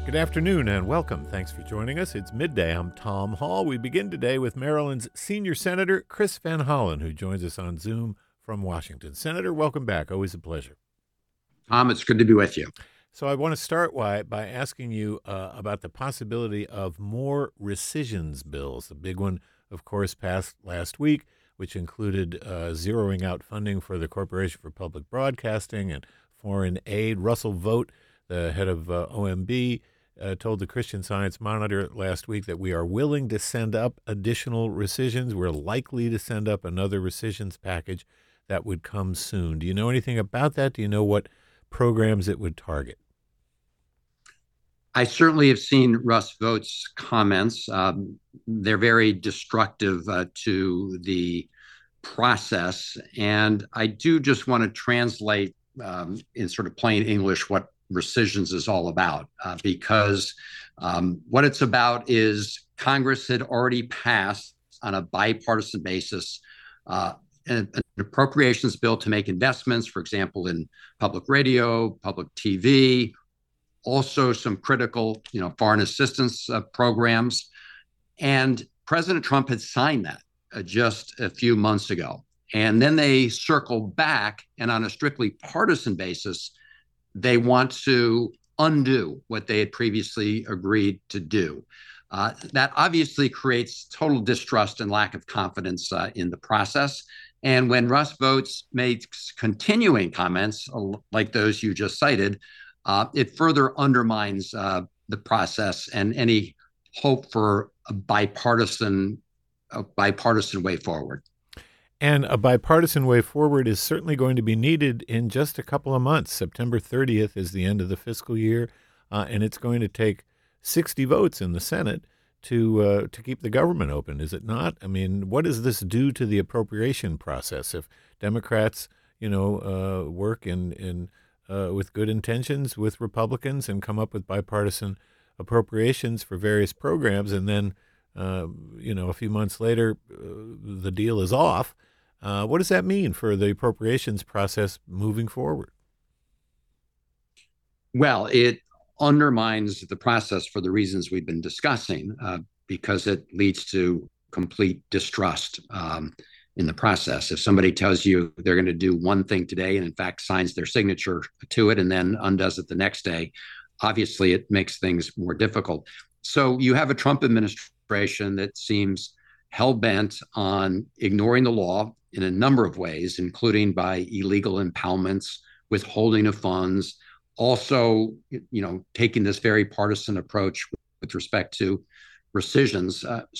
Good afternoon and welcome. Thanks for joining us. It's midday. I'm Tom Hall. We begin today with Maryland's senior senator, Chris Van Hollen, who joins us on Zoom from Washington. Senator, welcome back. Always a pleasure. Tom, it's good to be with you. So I want to start by asking you about the possibility of more rescissions bills. The big one, of course, passed last week, which included zeroing out funding for the Corporation for Public Broadcasting and foreign aid. Russell Vought, the head of OMB, told the Christian Science Monitor last week that we are willing to send up additional rescissions. We're likely to send up another rescissions package that would come soon. Do you know anything about that? Do you know what programs it would target? I certainly have seen Russ Vought's comments. They're very destructive to the process. And I do just want to translate in sort of plain English what rescissions is all about, because what it's about is Congress had already passed on a bipartisan basis an appropriations bill to make investments, for example, in public radio, public TV, also some critical, foreign assistance programs. And President Trump had signed that just a few months ago. And then they circled back, and on a strictly partisan basis, they want to undo what they had previously agreed to do. That obviously creates total distrust and lack of confidence in the process. And when Russ Vought makes continuing comments like those you just cited, it further undermines the process and any hope for a bipartisan way forward. And a bipartisan way forward is certainly going to be needed in just a couple of months. September 30th is the end of the fiscal year, and it's going to take 60 votes in the Senate to keep the government open, is it not? I mean, what does this do to the appropriation process? If Democrats, work in with good intentions with Republicans and come up with bipartisan appropriations for various programs, and then a few months later, the deal is off. What does that mean for the appropriations process moving forward? Well, it undermines the process for the reasons we've been discussing, because it leads to complete distrust in the process. If somebody tells you they're going to do one thing today and in fact signs their signature to it and then undoes it the next day, obviously it makes things more difficult. So you have a Trump administration that seems hell-bent on ignoring the law in a number of ways, including by illegal impoundments, withholding of funds, also, taking this very partisan approach with respect to rescissions.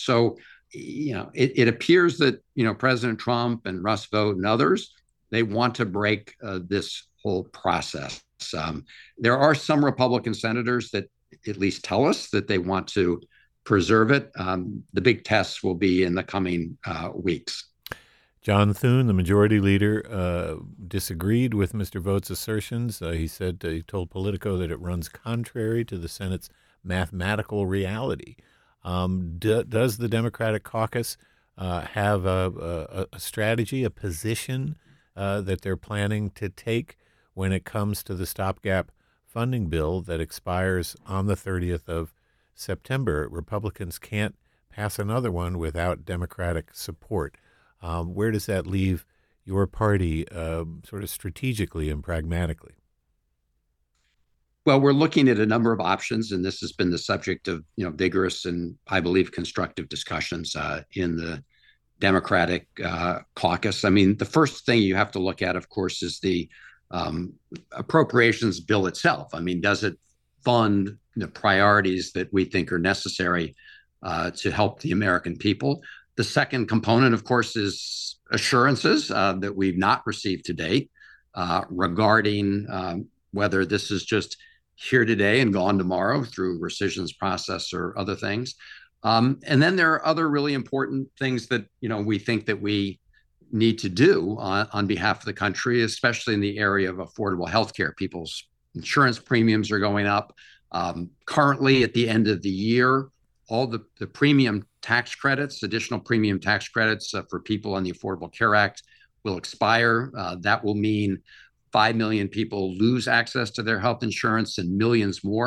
It appears that, President Trump and Russ Vought and others, they want to break this whole process. There are some Republican senators that at least tell us that they want to preserve it. The big tests will be in the coming weeks. John Thune, the majority leader, disagreed with Mr. Vought's assertions. He told Politico that it runs contrary to the Senate's mathematical reality. Does the Democratic caucus have a strategy, a position that they're planning to take when it comes to the stopgap funding bill that expires on the 30th of September? Republicans can't pass another one without Democratic support. Where does that leave your party sort of strategically and pragmatically? Well, we're looking at a number of options, and this has been the subject of vigorous and, I believe, constructive discussions in the Democratic caucus. I mean, the first thing you have to look at, of course, is the appropriations bill itself. I mean, does it fund the priorities that we think are necessary to help the American people? The second component, of course, is assurances that we've not received to date regarding whether this is just here today and gone tomorrow through rescissions process or other things. And then there are other really important things that we think that we need to do on behalf of the country, especially in the area of affordable health care. People's insurance premiums are going up. Currently, at the end of the year, all the premium tax credits, additional premium tax credits for people on the Affordable Care Act will expire. That will mean 5 million people lose access to their health insurance and millions more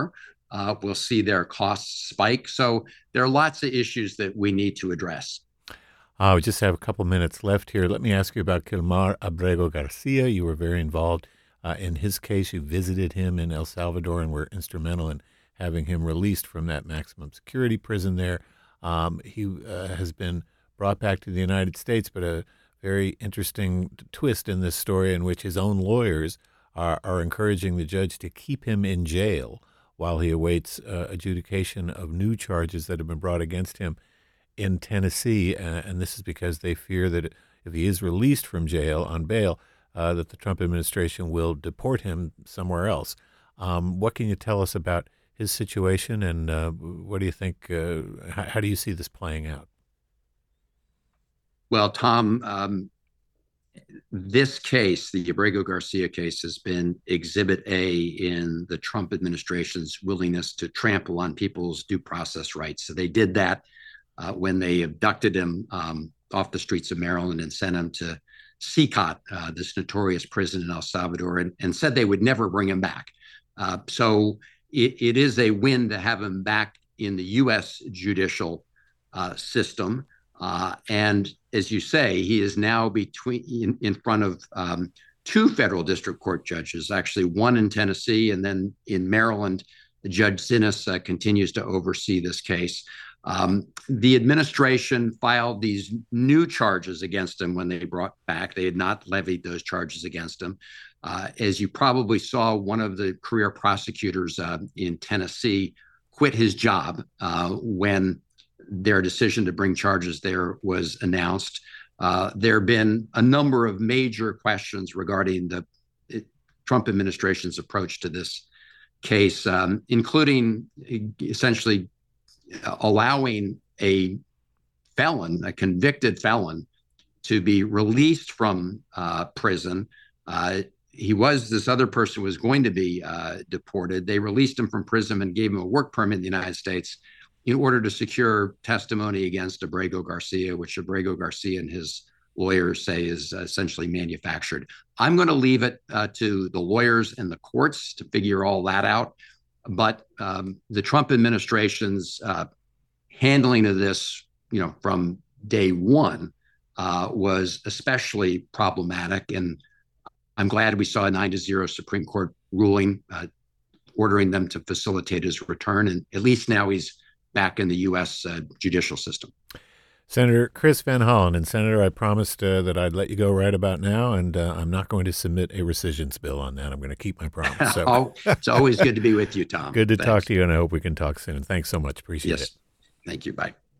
we'll see their costs spike. So there are lots of issues that we need to address. We just have a couple minutes left here. Let me ask you about Kilmar Abrego Garcia. You were very involved in his case. You visited him in El Salvador and were instrumental in having him released from that maximum security prison there. He has been brought back to the United States, but a very interesting twist in this story in which his own lawyers are encouraging the judge to keep him in jail while he awaits adjudication of new charges that have been brought against him in Tennessee, and this is because they fear that if he is released from jail on bail, that the Trump administration will deport him somewhere else. What can you tell us about his situation, and what do you think? How do you see this playing out? Well, Tom, this case, the Abrego Garcia case, has been Exhibit A in the Trump administration's willingness to trample on people's due process rights. So they did that when they abducted him off the streets of Maryland and sent him to CCOT, this notorious prison in El Salvador, and said they would never bring him back. So it is a win to have him back in the U.S. judicial system. And as you say, he is now in front of two federal district court judges, actually one in Tennessee, and then in Maryland, Judge Zinnes continues to oversee this case. The administration filed these new charges against him when they brought back. They had not levied those charges against him. As you probably saw, one of the career prosecutors in Tennessee quit his job when their decision to bring charges there was announced. There have been a number of major questions regarding the Trump administration's approach to this case, including essentially allowing a felon, a convicted felon, to be released from prison. This other person was going to be deported. They released him from prison and gave him a work permit in the United States in order to secure testimony against Abrego Garcia, which Abrego Garcia and his lawyers say is essentially manufactured. I'm going to leave it to the lawyers and the courts to figure all that out. But the Trump administration's handling of this, from day one, was especially problematic. And I'm glad we saw a 9-0 Supreme Court ruling ordering them to facilitate his return. And at least now he's back in the U.S. Judicial system. Senator Chris Van Hollen. And Senator, I promised that I'd let you go right about now, and I'm not going to submit a rescissions bill on that. I'm going to keep my promise. So. It's always good to be with you, Tom. Good to talk to you, and I hope we can talk soon. Thanks so much. Appreciate it. Yes. Thank you. Bye.